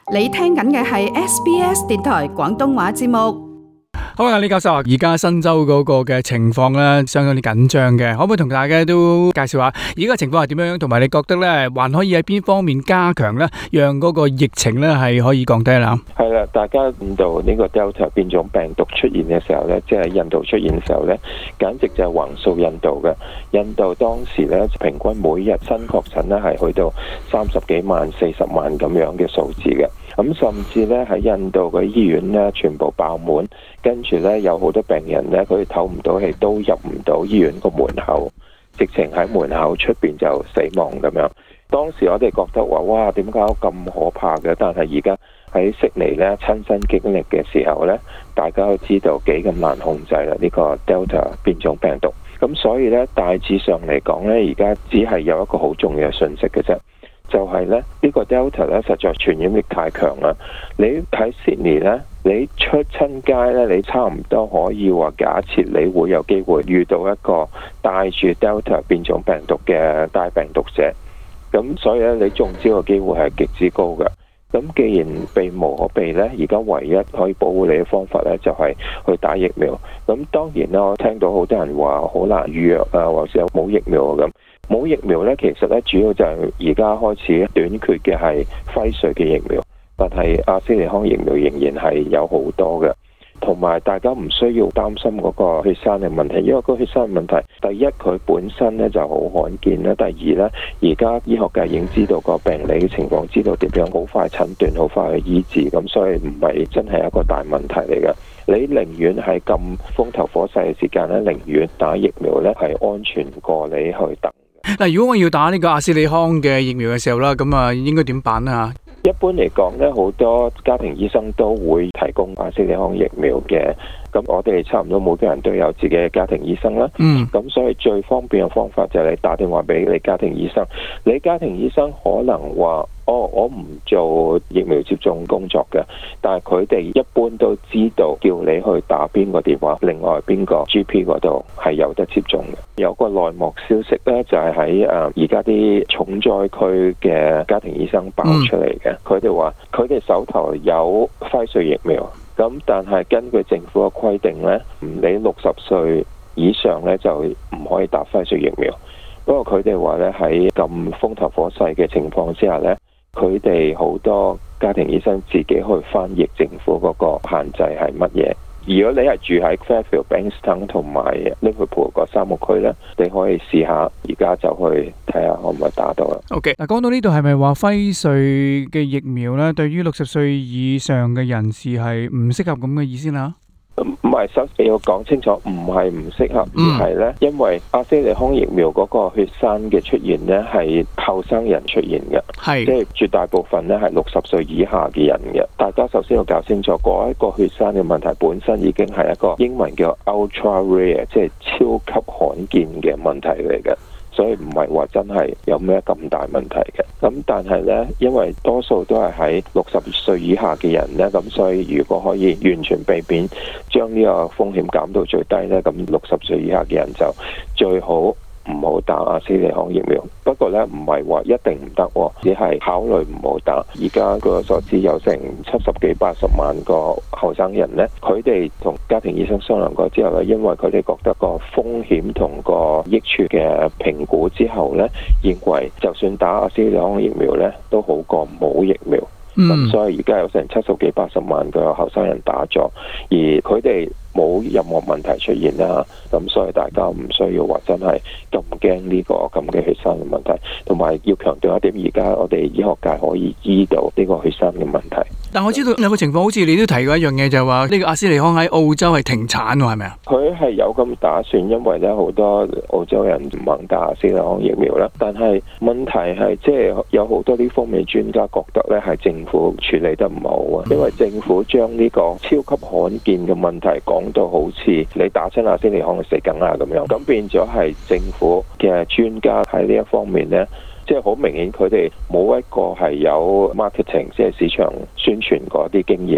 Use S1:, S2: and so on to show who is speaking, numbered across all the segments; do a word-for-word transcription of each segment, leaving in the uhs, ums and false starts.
S1: 你聽緊嘅係 S B S 電台廣東話節目。
S2: 好啊，李教授啊，而家新州嗰個嘅情況咧，相當之緊張嘅，可唔可以同大家都介紹下而家情況係點樣？同埋你覺得咧，還可以喺邊方面加強咧，讓嗰個疫情咧係可以降低啦？
S3: 係啦，大家見到呢個 Delta 變種病毒出現嘅時候咧，即係印度出現嘅時候咧，簡直就係橫掃印度嘅。印度當時咧平均每日新確診咧係去到三十幾萬、四十萬咁樣嘅數字嘅。咁甚至咧喺印度嘅醫院咧全部爆滿，跟住咧有好多病人咧佢唞唔到氣都入唔到醫院個門口，直情喺門口出邊就死亡咁樣。當時我哋覺得話哇，點解咁可怕嘅？但係而家喺悉尼咧親身經歷嘅時候咧，大家都知道幾咁難控制啦呢個 Delta 變種病毒。咁所以咧大致上嚟講咧，而家只係有一個好重要嘅訊息嘅啫。就係咧，呢個 Delta 咧實在傳染力太強啦！你喺 Sydney 咧，你出親街咧，你差唔多可以話假設你會有機會遇到一個帶住 Delta 變種病毒嘅帶病毒者，咁所以咧你中招嘅機會係極之高嘅。咁既然避無可避咧，而家唯一可以保護你嘅方法咧，就係去打疫苗。咁當然啦，我聽到好多人話好難預約啊，或者冇疫苗咁。冇疫苗咧，其實咧主要就係而家開始短缺嘅係輝瑞嘅疫苗，但係阿斯利康疫苗仍然係有好多嘅。同埋大家唔需要擔心嗰個血栓嘅問題，因為個血栓嘅問題，第一佢本身咧就好罕見啦，第二咧而家醫學界已經知道個病理嘅情況，知道點樣好快診斷，好快去醫治，咁所以唔係真係一個大問題嚟嘅。你寧願係咁風頭火勢嘅時間咧，寧願打疫苗咧係安全過你去等。
S2: 嗱，如果我要打呢個阿斯利康嘅疫苗嘅時候啦，咁啊應該點辦啊？
S3: 一般嚟講咧，好多家庭醫生都會提供阿斯利康疫苗嘅。咁我哋差唔多每個人都有自己嘅家庭醫生啦。嗯。咁所以最方便嘅方法就係你打電話俾你家庭醫生。你家庭醫生可能話：哦，我唔做疫苗接種工作嘅，但係佢哋一般都知道叫你去打邊個電話，另外邊個 G P 嗰度係有得接種嘅。有個內幕消息咧，就係喺誒而家啲重災區嘅家庭醫生爆出嚟嘅。佢哋話佢哋手頭有輝瑞疫苗。咁但係根據政府嘅規定呢，你六十歲以上呢就唔可以打輝瑞疫苗。不過佢哋話呢，喺咁風頭火勢嘅情況之下呢，佢哋好多家庭醫生自己去翻譯政府嗰個限制係乜嘢。如果你係住喺 Fairfield、Bankstown 同埋 Liverpool 嗰三個區咧，你可以試下而家就去睇下可唔可以打到啦。
S2: OK， 嗱，講到呢度係咪話輝瑞嘅疫苗咧，對於六十歲以上嘅人士係唔適合咁嘅意思啦？
S3: 唔係，首先要講清楚，唔係唔適合，而係咧，因為阿斯利康疫苗嗰個血栓嘅出現咧，係後生人出現嘅，係即係絕大部分咧係六十歲以下嘅人嘅。大家首先要搞清楚，嗰一個血栓嘅問題本身已經係一個英文叫 ultra rare， 即係超級罕見嘅問題嚟嘅。所以唔係話真係有咩咁大問題嘅，咁但係呢，因為多數都係喺六十歲以下嘅人呢，咁所以如果可以完全避免將呢個風險減到最低呢，咁六十歲以下嘅人就最好唔好打阿斯利康疫苗。不過呢，唔係話一定唔得，只係考慮唔好打。而家據我所知有成七十幾八十萬個後生人呢，佢哋同家庭醫生商量過之後呢，因為佢哋覺得個風險同個益處嘅評估之後呢，認為就算打阿斯利康疫苗呢，都好過冇疫苗。咁、嗯、所以而家有成七十幾八十萬個後生人打咗，而佢哋冇任何問題出現啦。咁所以大家唔需要話真係咁驚呢個咁嘅血栓嘅問題，同埋要強調一點，而家我哋醫學界可以醫到呢個血栓嘅問題。
S2: 但我知道有個情況，好似你都提過一樣嘢，就係話呢個阿斯利康喺澳洲係停產喎，係咪啊？佢
S3: 係有咁打算，因為咧好多澳洲人唔肯打阿斯利康疫苗啦。但係問題係即係有好多呢方面專家覺得咧係政府處理得唔好啊，因為政府將呢個超級罕見嘅問題講到好似你打親阿斯利康就死梗啦咁樣，咁變咗係政府嘅專家喺呢一方面咧。即係好明顯，佢哋冇一個係有 marketing 即係市場宣傳嗰啲經驗㗎啦。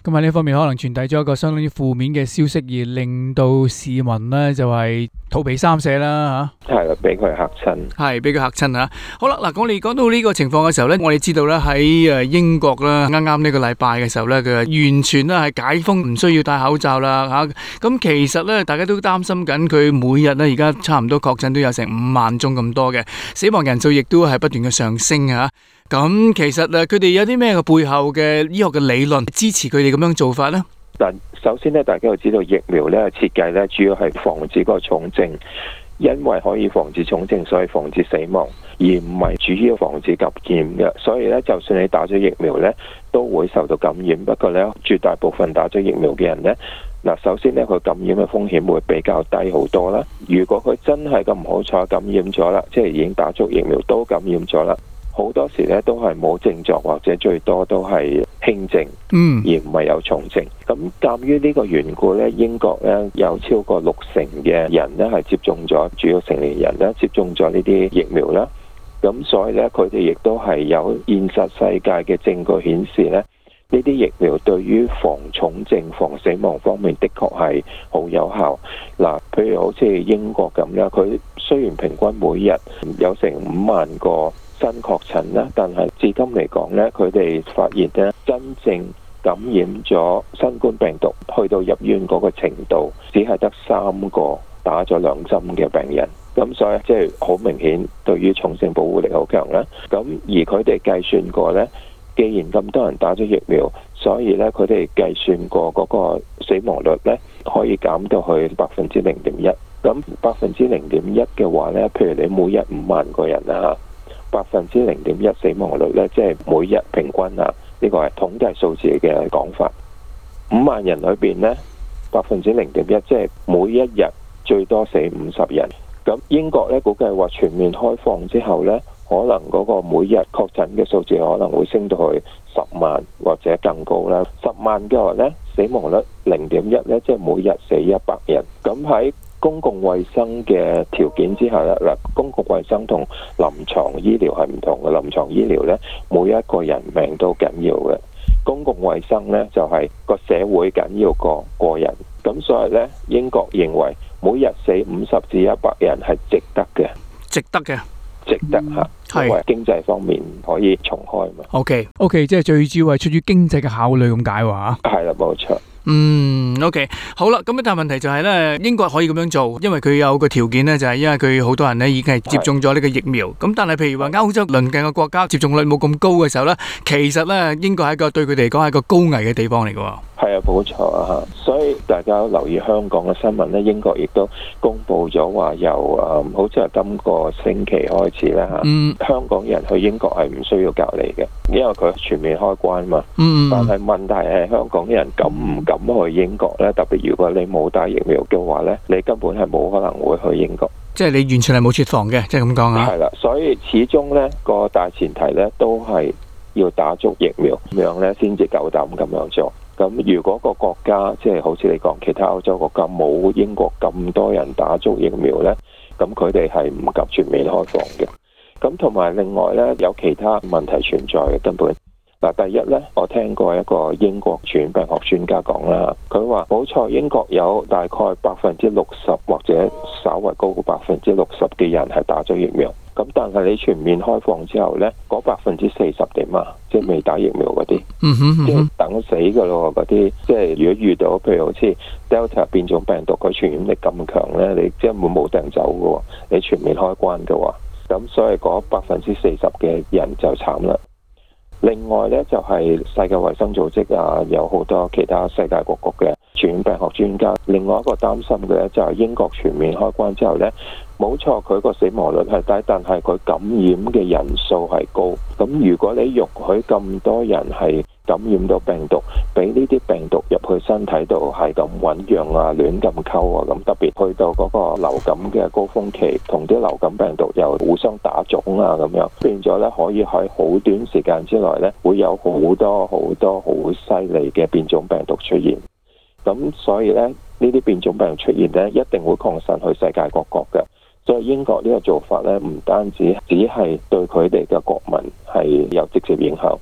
S2: 咁喺呢方面可能傳遞咗一個相當於負面嘅消息，而令到市民呢就係肚皮三瀉啦嚇。
S3: 係啦，俾佢嚇親。
S2: 係俾佢嚇親嚇。好啦，嗱，我哋講到呢個情況嘅時候呢，我哋知道咧喺誒英國啦，啱啱呢個禮拜嘅時候呢，佢完全咧係解封，唔需要戴口罩啦嚇。咁其實呢，大家都擔心緊佢每日呢，而家差唔多確診都有成五萬宗咁多嘅，死亡人數亦都係不斷嘅上升嚇。咁其實誒，佢哋有啲咩嘅背後嘅醫學嘅理論支持佢哋咁樣做法呢？
S3: 但首先咧，大家要知道疫苗咧設計咧，主要係防止嗰個重症，因為可以防止重症，所以防止死亡，而唔係主要防止感染嘅。所以咧，就算你打咗疫苗咧，都會受到感染。不過咧，絕大部分打咗疫苗嘅人咧，嗱，首先咧，佢感染嘅風險會比較低好多啦。如果佢真係咁唔好彩感染咗啦，即係已經打足疫苗都感染咗啦。好多時咧都係冇症狀，或者最多都係輕症，
S2: 嗯，
S3: 而唔係有重症。咁鑑於呢個緣故咧，英國咧有超過六成嘅人咧係接種咗，主要成年人咧接種咗呢啲疫苗啦。咁所以咧，佢哋亦都係有現實世界嘅證據顯示咧，呢啲疫苗對於防重症、防死亡方面的確係好有效。嗱，譬如好似英國咁啦，佢雖然平均每日有成五萬個新確診啦，但係至今嚟講咧，佢哋發現咧，真正感染咗新冠病毒去到入院嗰個程度，只係得三個打咗兩針嘅病人。咁所以即係好明顯，對於重症保護力好強啦。咁而佢哋計算過咧，既然咁多人打咗疫苗，所以咧佢哋計算過嗰個死亡率咧，可以減到去百分之零點一。咁百分之零點一嘅話咧，譬如你每日五萬個人啊，百分之零點一死亡率咧，即係每日平均啊，呢個係統計數字嘅講法。五萬人裏邊咧，百分之零點一，即係每一日最多死五十人。咁英國咧估計話全面開放之後咧，可能嗰個每日確診嘅數字可能會升到去十萬或者更高啦。十萬嘅話咧，死亡率零點一咧，即係每日死一百人。咁喺公共衛生嘅條件之下咧，嗱，公共衛生同臨床醫療係唔同嘅。臨床醫療咧，每一個人命都緊要嘅；公共衛生咧，就係個社會緊要過個人。咁所以咧，英國認為每日死五十至一百人係值得嘅，
S2: 值得嘅，
S3: 值得嚇，因為經濟方面可以重開嘛。
S2: OK OK， 即係最主要係出於經濟嘅考慮咁解話。
S3: 係啦，冇錯。
S2: 嗯 ，OK， 好啦，咁但係問題就係咧，英國可以咁樣做，因為佢有個條件咧，就係因為佢好多人咧已經係接種咗呢個疫苗。咁但係譬如話歐洲鄰近嘅國家接種率冇咁高嘅時候咧，其實咧英國係一個對佢哋嚟講係一個高危嘅地方嚟嘅。係
S3: 啊，冇錯啊，所以大家留意香港嘅新聞咧，英國亦都公布咗話由誒、嗯，好似係今個星期開始咧嚇，嗯、香港人去英國係唔需要隔離嘅，因為佢全面開關嘛。嗯、但係問題係香港人敢唔敢去英國咧？特別如果你冇打疫苗嘅話咧，你根本係冇可能會去英國。即係你完全係冇設防嘅，即係咁講啊。係啦，所以始終咧個大前提咧都係要打足疫苗，咁樣咧先至夠膽咁樣做。咁如果個國家即係好似你講其他歐洲國家冇英國咁多人打足疫苗呢，咁佢哋係唔及全面開放嘅。咁同埋另外呢，有其他問題存在嘅根本。嗱，第一呢，我聽過一個英國傳染病學專家講啦，佢話冇錯，英國有大概百分之六十或者稍為高過百分之六十嘅人係打咗疫苗。咁但係你全面開放之後呢，嗰百分之四十點啊，即係未打疫苗嗰啲，嗯哼嗯哼即係等死噶咯嗰啲。即係如果遇到譬如好似 Delta 變種病毒，佢傳染力咁強呢，你即係會冇掟走噶喎。你全面開關嘅話，咁所以嗰百分之四十嘅人就慘啦。另外呢，就係世界衛生組織啊，有好多其他世界各國嘅傳染病學專家。另外一個擔心嘅呢，就係英國全面開關之後呢，冇錯佢個死亡率係低，但係佢感染嘅人數係高。咁如果你容許咁多人係感染到病毒，俾呢啲病毒入去身體度係咁醞釀啊、亂咁溝啊，咁特別去到嗰個流感嘅高峰期，同啲流感病毒又互相打種啊，咁樣變咗咧，可以喺好短時間之內咧，會有好多好多好犀利嘅變種病毒出現。咁所以咧，呢啲變種病毒出現咧，一定會擴散去世界各國嘅。所以英國呢個做法咧，唔單止只係對佢哋嘅國民係有直接影響，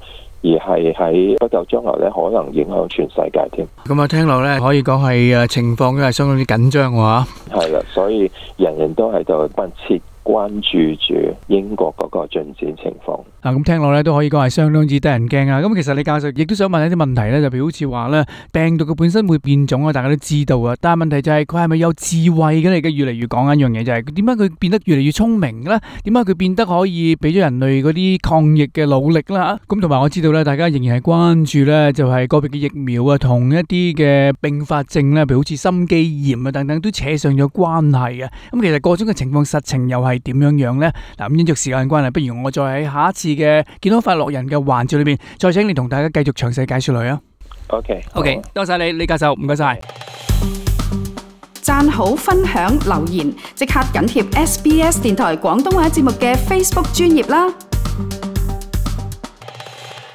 S3: 而係喺不久將來咧，可能影響全世界添。
S2: 咁啊，聽落咧可以講係誒情況都係相當之緊張喎。
S3: 係啦，所以人人都喺度密切關注住英國嗰個進展情況。
S2: 啊，咁聽落咧都可以講係相當之得人驚啊！咁其實李教授亦都想問一啲問題咧，就譬如好似話咧，病毒嘅本身會變種啊，大家都知道啊。但係問題就係佢係咪有智慧嘅嚟嘅？越嚟越講緊一樣嘢就係點解佢變得越嚟越聰明咧？點解佢變得可以俾咗人類嗰啲抗疫嘅努力啦？咁同埋我知道咧，大家仍然係關注咧，就係個別嘅疫苗啊，同一啲嘅併發症咧，譬如好似心肌炎啊等等，都扯上咗關係啊。咁其實各種嘅情況實情又係點樣樣咧？嗱，咁因着時間關係，不如我再喺下一次嘅健康快樂人嘅環節裏邊，再請你同大家繼續詳細介紹嚟啊。
S3: OK，OK，
S2: 多謝你，李教授，唔該晒。
S1: 讚好、分享、留言，即刻緊貼 S B S 電台廣東話節目嘅 Facebook 專頁啦。